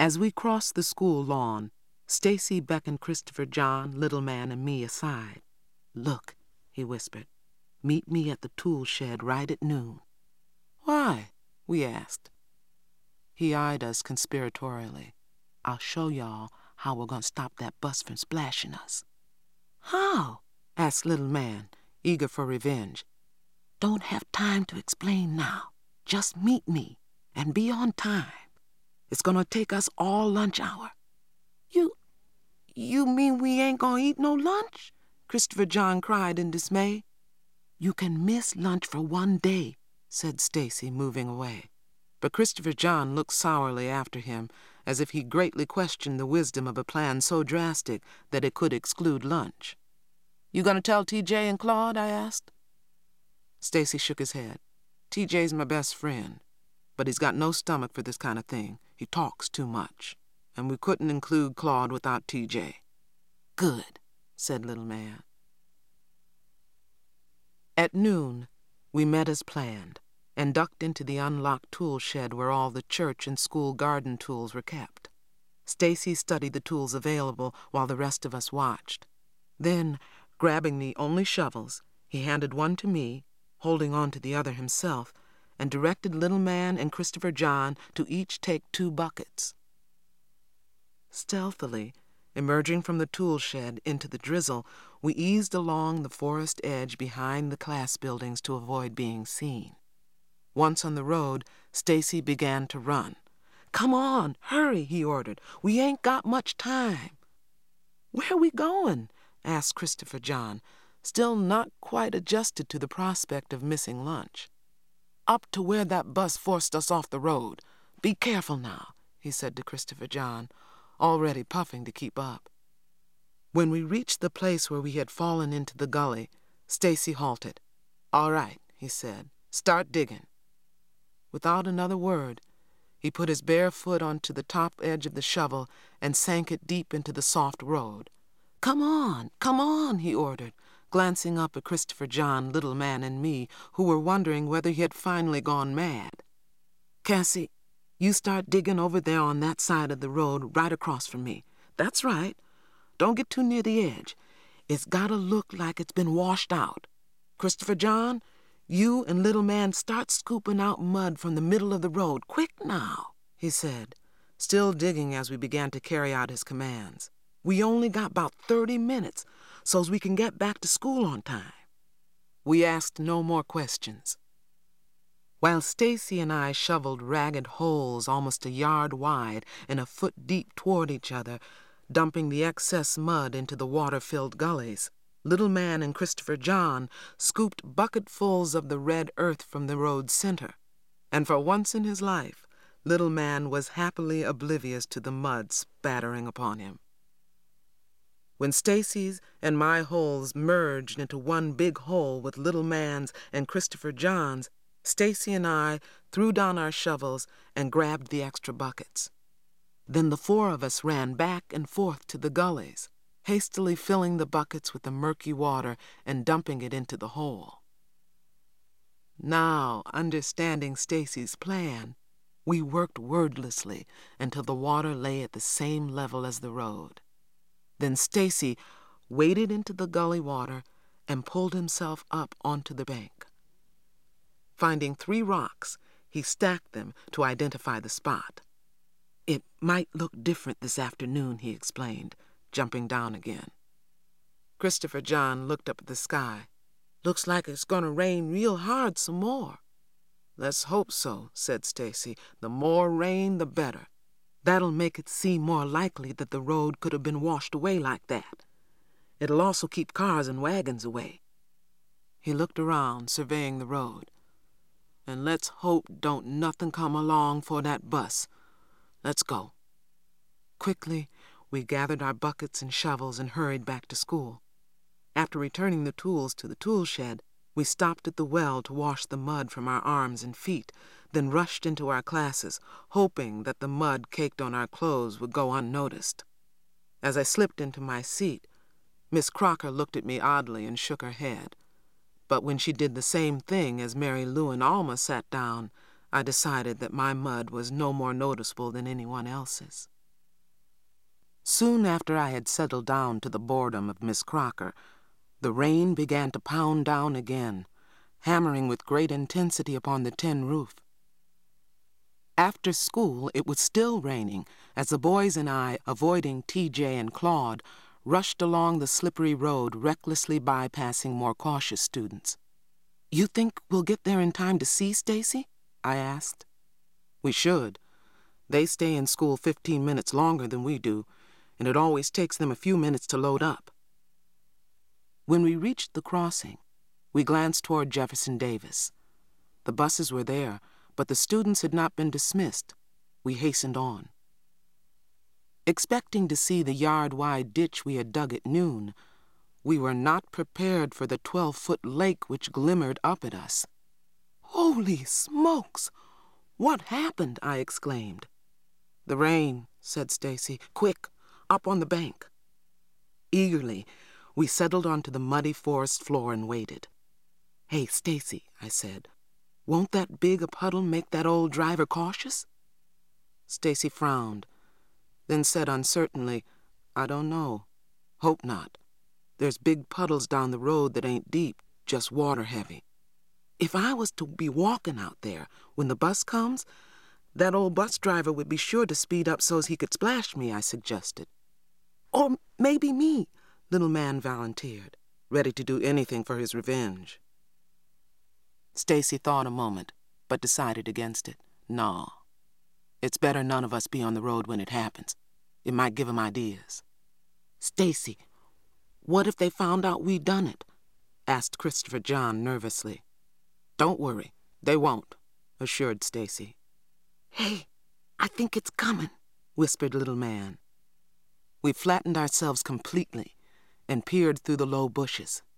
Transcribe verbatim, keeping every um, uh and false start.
As we crossed the school lawn, Stacy beckoned Christopher John, Little Man, and me aside. "Look," he whispered. "Meet me at the tool shed right at noon." "Why?" we asked. He eyed us conspiratorially. "I'll show y'all how we're gonna stop that bus from splashing us." "How?" asked Little Man, eager for revenge. "Don't have time to explain now. Just meet me and be on time. It's gonna take us all lunch hour." You, you mean we ain't gonna eat no lunch?" Christopher John cried in dismay. "You can miss lunch for one day," said Stacy, moving away. But Christopher John looked sourly after him, as if he greatly questioned the wisdom of a plan so drastic that it could exclude lunch. "You gonna tell T J and Claude?" I asked. Stacy shook his head. "T J's my best friend, but he's got no stomach for this kind of thing. He talks too much, and we couldn't include Claude without T J." "Good," said Little Man. At noon, we met as planned and ducked into the unlocked tool shed where all the church and school garden tools were kept. Stacy studied the tools available while the rest of us watched. Then, grabbing the only shovels, he handed one to me, holding on to the other himself, and directed Little Man and Christopher John to each take two buckets. Stealthily, emerging from the tool shed into the drizzle, we eased along the forest edge behind the class buildings to avoid being seen. Once on the road, Stacy began to run. "Come on, hurry," he ordered. "We ain't got much time." "Where are we going?" asked Christopher John, still not quite adjusted to the prospect of missing lunch. "Up to where that bus forced us off the road. Be careful now," he said to Christopher John, already puffing to keep up. When we reached the place where we had fallen into the gully, Stacy halted. "All right," he said. "Start digging." Without another word, he put his bare foot onto the top edge of the shovel and sank it deep into the soft road. "Come on, come on," he ordered, glancing up at Christopher John, Little Man, and me, who were wondering whether he had finally gone mad. "Cassie, you start digging over there on that side of the road right across from me. That's right. Don't get too near the edge. It's gotta look like it's been washed out. Christopher John, you and Little Man start scooping out mud from the middle of the road. Quick now," he said, still digging as we began to carry out his commands. "We only got about thirty minutes, so's we can get back to school on time." We asked no more questions. While Stacy and I shoveled ragged holes almost a yard wide and a foot deep toward each other, dumping the excess mud into the water-filled gullies, Little Man and Christopher John scooped bucketfuls of the red earth from the road's center, and for once in his life, Little Man was happily oblivious to the mud spattering upon him. When Stacy's and my holes merged into one big hole with Little Man's and Christopher John's, Stacy and I threw down our shovels and grabbed the extra buckets. Then the four of us ran back and forth to the gullies, hastily filling the buckets with the murky water and dumping it into the hole. Now, understanding Stacy's plan, we worked wordlessly until the water lay at the same level as the road. Then Stacy waded into the gully water and pulled himself up onto the bank. Finding three rocks, he stacked them to identify the spot. "It might look different this afternoon," he explained, jumping down again. Christopher John looked up at the sky. "Looks like it's gonna rain real hard some more." "Let's hope so," said Stacy. "The more rain, the better. That'll make it seem more likely that the road could have been washed away like that. It'll also keep cars and wagons away." He looked around, surveying the road. "And let's hope don't nothing come along for that bus. Let's go." Quickly, we gathered our buckets and shovels and hurried back to school. After returning the tools to the tool shed, we stopped at the well to wash the mud from our arms and feet, then rushed into our classes, hoping that the mud caked on our clothes would go unnoticed. As I slipped into my seat, Miss Crocker looked at me oddly and shook her head. But when she did the same thing as Mary Lou and Alma sat down, I decided that my mud was no more noticeable than anyone else's. Soon after I had settled down to the boredom of Miss Crocker, the rain began to pound down again, hammering with great intensity upon the tin roof. After school, it was still raining as the boys and I, avoiding T J and Claude, rushed along the slippery road, recklessly bypassing more cautious students. "You think we'll get there in time to see Stacy?" I asked. "We should. They stay in school fifteen minutes longer than we do, and it always takes them a few minutes to load up." When we reached the crossing, we glanced toward Jefferson Davis. The buses were there, but the students had not been dismissed. We hastened on. Expecting to see the yard-wide ditch we had dug at noon, we were not prepared for the twelve-foot lake which glimmered up at us. "Holy smokes! What happened?" I exclaimed. "The rain," said Stacy. "Quick, up on the bank." Eagerly, we settled onto the muddy forest floor and waited. "Hey, Stacy," I said, "won't that big a puddle make that old driver cautious?" Stacy frowned, then said uncertainly, "I don't know. Hope not. There's big puddles down the road that ain't deep, just water heavy. If I was to be walking out there when the bus comes, that old bus driver would be sure to speed up so's he could splash me," I suggested. "Or maybe me," little man volunteered, ready to do anything for his revenge. Stacy thought a moment, but decided against it. "No. It's better none of us be on the road when it happens. It might give 'em ideas." "Stacy, what if they found out we done it?" asked Christopher John nervously. "Don't worry, they won't," assured Stacy. "Hey, I think it's coming," whispered little man. We flattened ourselves completely and peered through the low bushes.